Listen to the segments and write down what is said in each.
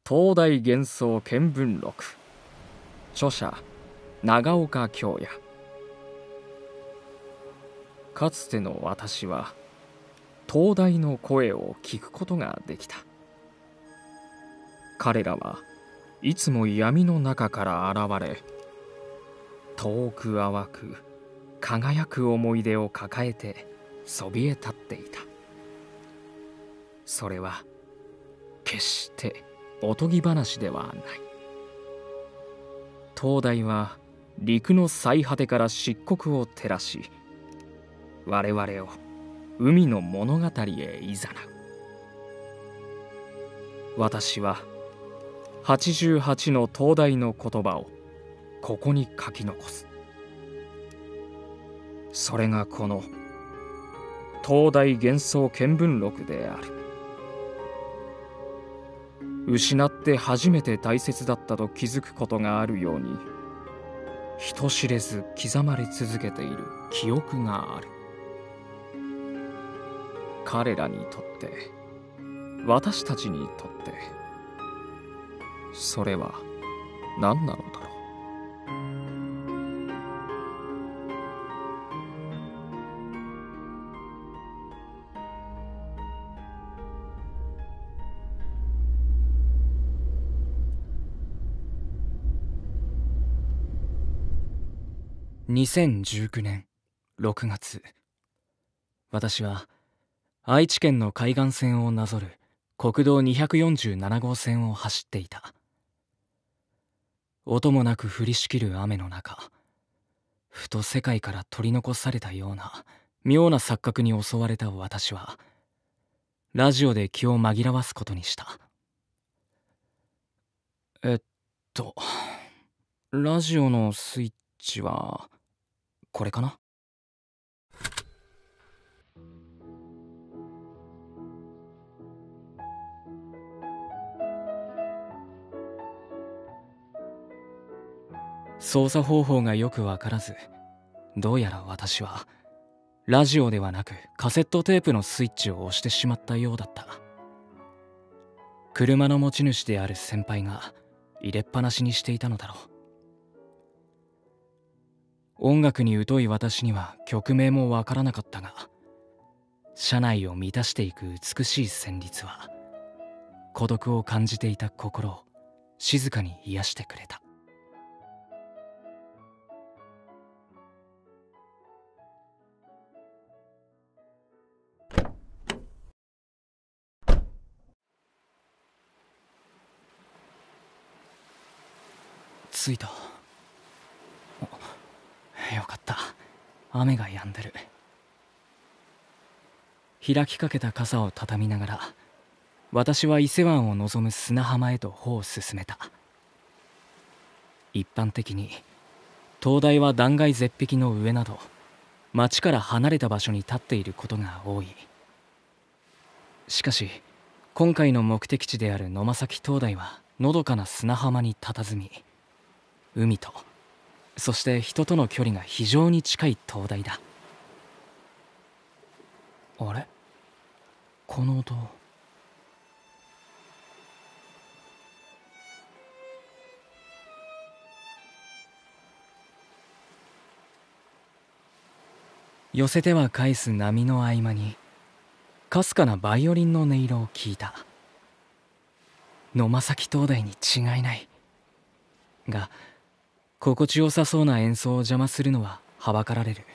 東大幻想見聞録。著者長岡京也。かつての私は東大の声を聞くことができた。彼らはいつも闇の中から現れ、遠く淡く輝く思い出を抱えてそびえ立っていた。それは決しておとぎ話ではない。東大は陸の最果てから漆黒を照らし、我々を海の物語へいざなう。私は88の東大の言葉をここに書き残す。それがこの東大幻想見聞録である。失って初めて大切だったと気づくことがあるように、人知れず刻まれ続けている記憶がある。彼らにとって、私たちにとって、それは何なのだろう。 2019年6月、私は愛知県の海岸線をなぞる国道247号線を走っていた。音もなく降りしきる雨の中、ふと世界から取り残されたような妙な錯覚に襲われた私は、ラジオで気を紛らわすことにした。ラジオのスイッチはこれかな。操作方法がよくわからず、どうやら私はラジオではなくカセットテープのスイッチを押してしまったようだった。車の持ち主である先輩が入れっぱなしにしていたのだろう。音楽に疎い私には曲名もわからなかったが、車内を満たしていく美しい旋律は孤独を感じていた心を静かに癒してくれた。着いた。よかった。雨が止んでる。開きかけた傘を畳みながら、私は伊勢湾を望む砂浜へと歩を進めた。一般的に灯台は断崖絶壁の上など町から離れた場所に立っていることが多い。しかし今回の目的地である野間崎灯台はのどかな砂浜に佇み、海とそして人との距離が非常に近い灯台だ。あれ、この音。寄せては返す波の合間にかすかなバイオリンの音色を聞いた。野間崎灯台に違いないが、心地よさそうな演奏を邪魔するのははばかられる。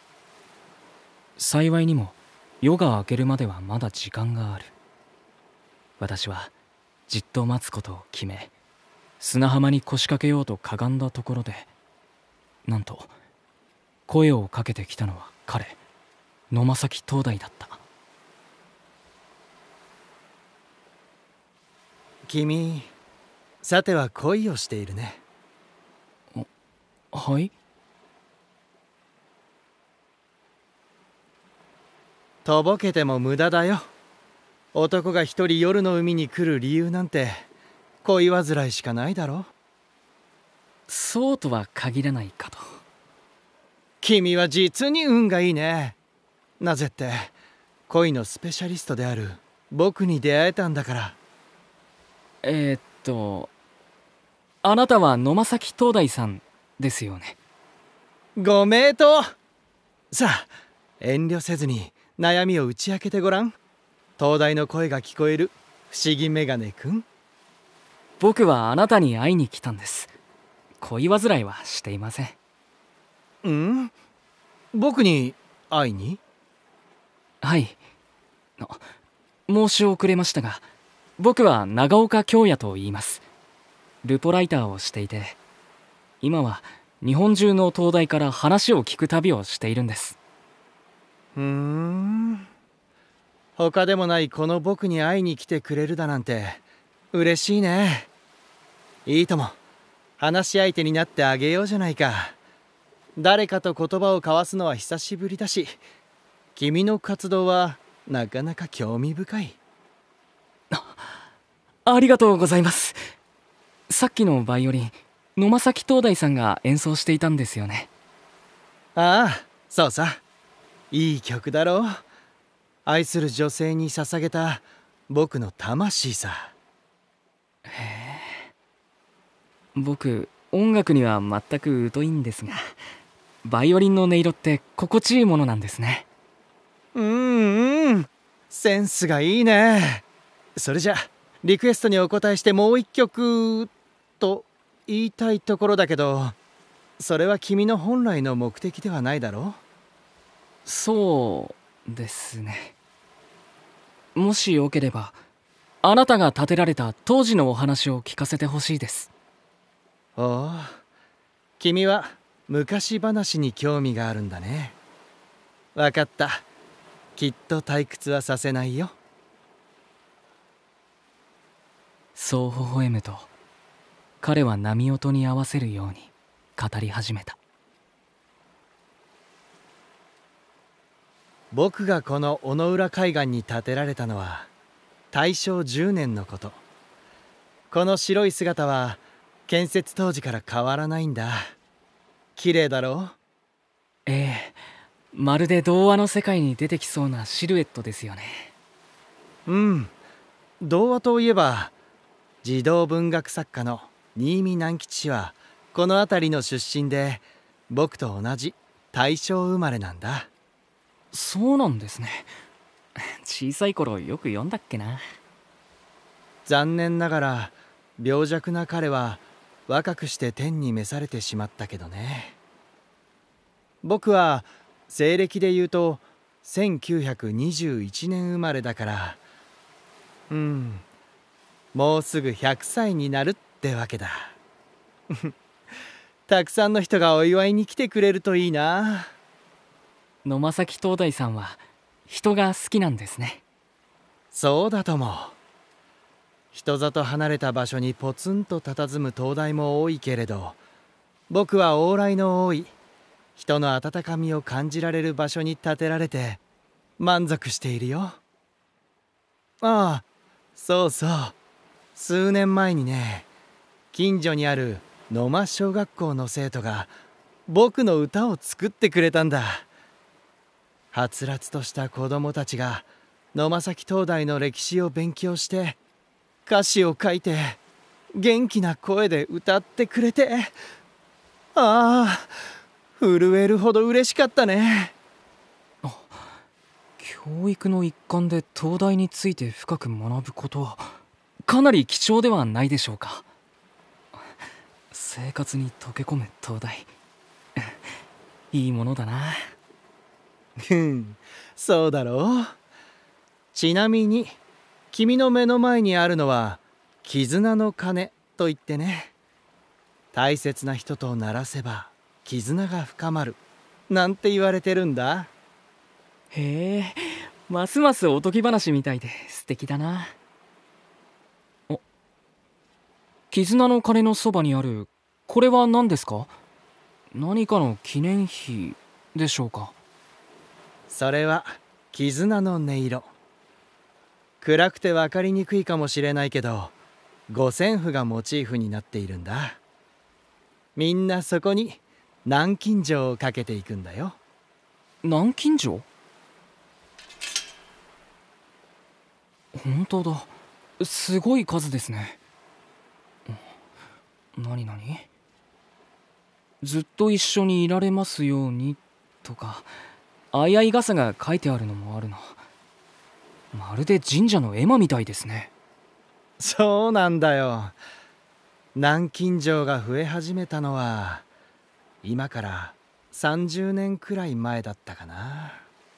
幸いにも夜が明けるまではまだ時間がある。私はじっと待つことを決め、砂浜に腰掛けようとかがんだところで、なんと声をかけてきたのは彼、野間崎灯台だった。 君、さては恋をしているね。 はい。 とぼけても無駄だよ。男が一人夜の海に来る理由なんて恋煩いしかないだろ。 そうとは限らないかと。 君は実に運がいいね。なぜって、恋のスペシャリストである僕に出会えたんだから。 あなたは野間崎灯台さんですよね。 ご名答。さあ、遠慮せずに悩みを打ち明けてごらん。灯台の声が聞こえる不思議メガネくん。 僕はあなたに会いに来たんです。恋煩いはしていません。 ん？僕に会いに？ はい。申し遅れましたが、僕は長岡京也と言います。ルポライターをしていて、今は日本中の灯台から話を聞く旅をしているんです。 他でもないこの僕に会いに来てくれるだなんて嬉しいね。いいとも、話し相手になってあげようじゃないか。誰かと言葉を交わすのは久しぶりだし、君の活動はなかなか興味深い。 ありがとうございます。さっきのバイオリン、野間崎灯台さんが演奏していたんですよね。 ああ、そうさ。いい曲だろう。愛する女性に捧げた僕の魂さ。 へえ。僕、音楽には全く疎いんですが、バイオリンの音色って心地いいものなんですね。 センスがいいね。それじゃリクエストにお答えしてもう一曲と言いたいところだけど、それは君の本来の目的ではないだろう。 そうですね。もしよければ、あなたが建てられた当時のお話を聞かせてほしいです。 おお、君は昔話に興味があるんだね。わかった。きっと退屈はさせないよ。 そう微笑むと、彼は波音に合わせるように語り始めた。 僕がこの小野浦海岸に建てられたのは大正10年のこと。この白い姿は建設当時から変わらないんだ。綺麗だろう？ ええ、まるで童話の世界に出てきそうなシルエットですよね。 童話といえば児童文学作家の新見南吉氏はこの辺りの出身で、僕と同じ大正生まれなんだ。 そうなんですね。小さい頃よく読んだっけな。 残念ながら病弱な彼は若くして天に召されてしまったけどね。僕は西暦で言うと1921年生まれだから、もうすぐ100歳になるってわけだ。たくさんの人がお祝いに来てくれるといいな。 野間崎灯台さんは人が好きなんですね。 そうだとも。人里離れた場所にポツンと佇む灯台も多いけれど、僕は往来の多い人の温かみを感じられる場所に建てられて満足しているよ。ああ、そうそう。数年前にね、近所にある野間小学校の生徒が僕の歌を作ってくれたんだ。はつらつとした子供たちが野間崎灯台の歴史を勉強して歌詞を書いて元気な声で歌ってくれて、ああ、震えるほど嬉しかったね。 教育の一環で灯台について深く学ぶことはかなり貴重ではないでしょうか。生活に溶け込む灯台、いいものだな。 そうだろう。ちなみに君の目の前にあるのは絆の鐘といってね、大切な人と鳴らせば絆が深まるなんて言われてるんだ。 へえ、ますますおとぎ話みたいで素敵だな。絆の鐘のそばにあるこれは何ですか？何かの記念碑でしょうか？ それは絆の音色。暗くて分かりにくいかもしれないけど、五線譜がモチーフになっているんだ。みんなそこに南京錠をかけていくんだよ。 南京錠？本当だ、すごい数ですね。 何ずっと一緒にいられますようにとか相合い傘が書いてあるのもあるな。まるで神社の絵馬みたいですね。 そうなんだよ。南京錠が増え始めたのは今から30年くらい前だったかな。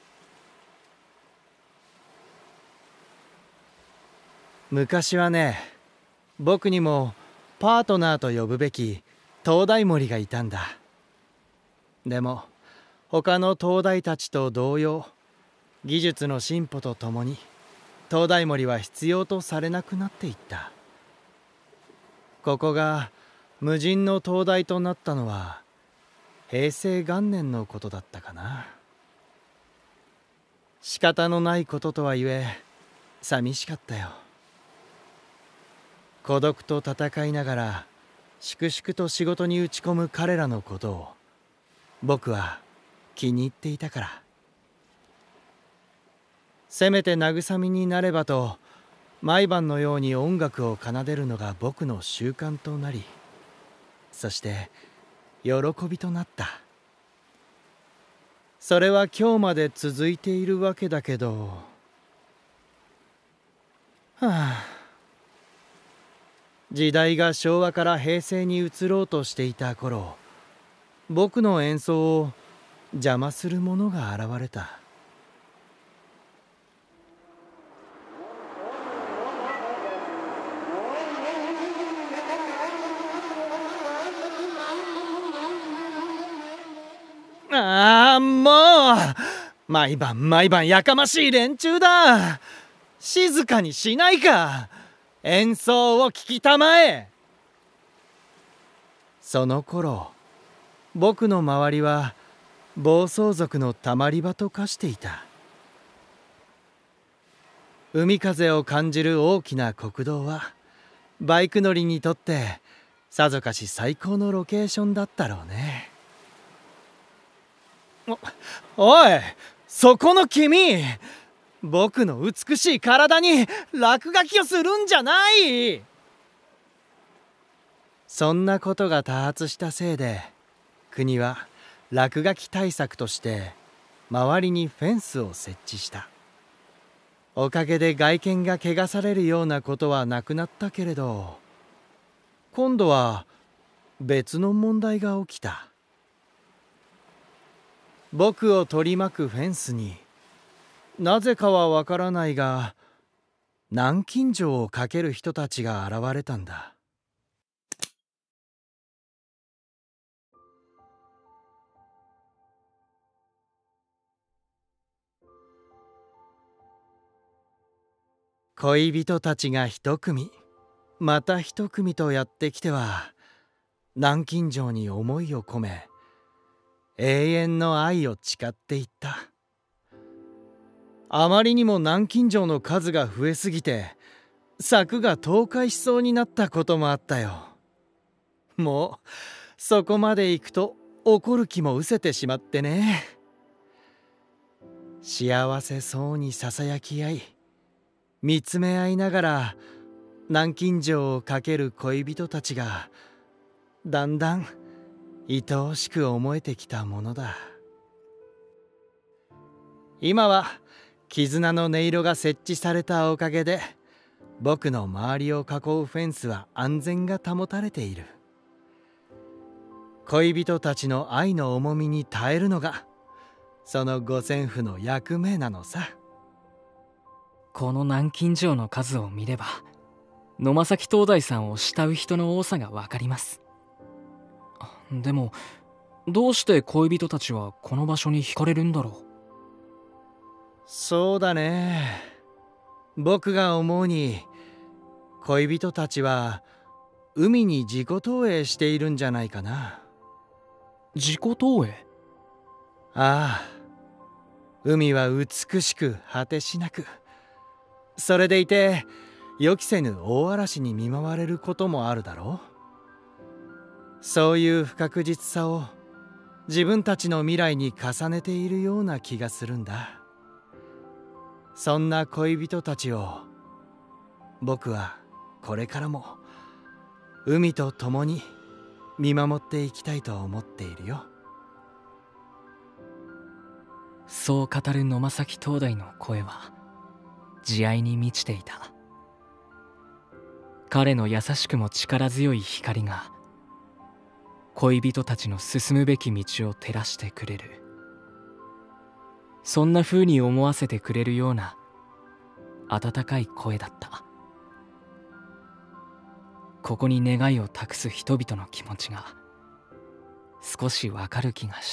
昔はね、僕にもパートナーと呼ぶべき灯台森がいたんだ。でも他の灯台たちと同様、技術の進歩とともに灯台森は必要とされなくなっていった。ここが無人の灯台となったのは平成元年のことだったかな。仕方のないこととはいえ寂しかったよ。孤独と戦いながら粛々と仕事に打ち込む彼らのことを僕は気に入っていたから。せめて慰みになればと毎晩のように音楽を奏でるのが僕の習慣となり、そして喜びとなった。それは今日まで続いているわけだけど、時代が昭和から平成に移ろうとしていた頃、僕の演奏を邪魔する者が現れた。もう毎晩やかましい連中だ。静かにしないか。演奏を聞きたまえ。その頃僕の周りは暴走族のたまり場と化していた。海風を感じる大きな国道はバイク乗りにとってさぞかし最高のロケーションだったろうね。おい、そこの君、僕の美しい体に落書きをするんじゃない。そんなことが多発したせいで、国は落書き対策として周りにフェンスを設置した。おかげで外見が汚されるようなことはなくなったけれど、今度は別の問題が起きた。僕を取り巻くフェンスになぜかはわからないが南京錠をかける人たちが現れたんだ。恋人たちが一組また一組とやってきては、南京錠に思いを込め永遠の愛を誓っていった。あまりにも南京錠の数が増えすぎて柵が倒壊しそうになったこともあったよ。もうそこまで行くと怒る気も失せてしまってね。幸せそうにささやき合い見つめ合いながら南京錠をかける恋人たちがだんだん愛おしく思えてきたものだ。今は絆の音色が設置されたおかげで僕の周りを囲うフェンスは安全が保たれている。恋人たちの愛の重みに耐えるのがその五線譜の役目なのさ。 この南京錠の数を見れば野間崎灯台さんを慕う人の多さがわかります。でもどうして恋人たちはこの場所に惹かれるんだろう。 そうだね。僕が思うに恋人たちは海に自己投影しているんじゃないかな。 自己投影？ ああ、海は美しく果てしなく、それでいて予期せぬ大嵐に見舞われることもあるだろう。そういう不確実さを自分たちの未来に重ねているような気がするんだ。そんな恋人たちを僕はこれからも海と共に見守っていきたいと思っているよ。 そう語る野間崎灯台の声は慈愛に満ちていた。彼の優しくも力強い光が恋人たちの進むべき道を照らしてくれる。そんな風に思わせてくれるような温かい声だった。ここに願いを託す人々の気持ちが少しわかる気がした。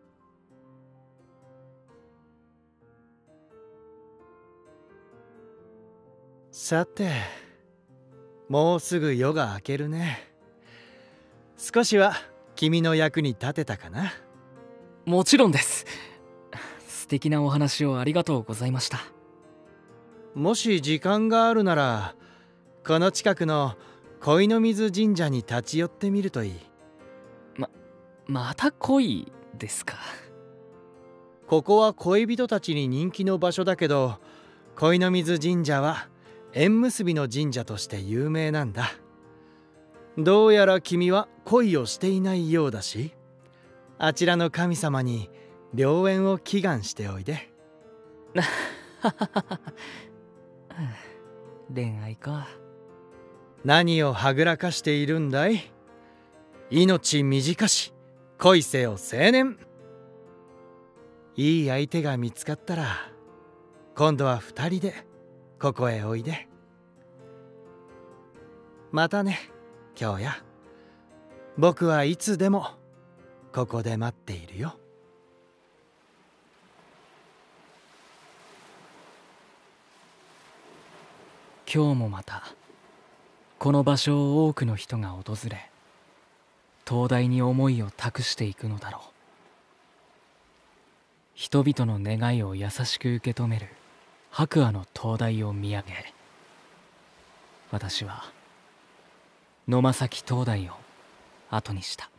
さて、もうすぐ夜が明けるね。少しは君の役に立てたかな？ もちろんです。素敵なお話をありがとうございました。 もし時間があるなら、この近くの恋の水神社に立ち寄ってみるといい。 また恋ですか？ ここは恋人たちに人気の場所だけど、恋の水神社は縁結びの神社として有名なんだ。どうやら君は恋をしていないようだし、あちらの神様に良縁を祈願しておいで。 恋愛か。 何をはぐらかしているんだい？命短し恋せよ青年。いい相手が見つかったら、今度は二人でここへおいで。またね、京也。僕はいつでもここで待っているよ。 今日もまたこの場所を多くの人が訪れ、灯台に思いを託していくのだろう。人々の願いを優しく受け止める白亜の灯台を見上げ、私は野間崎灯台を後にした。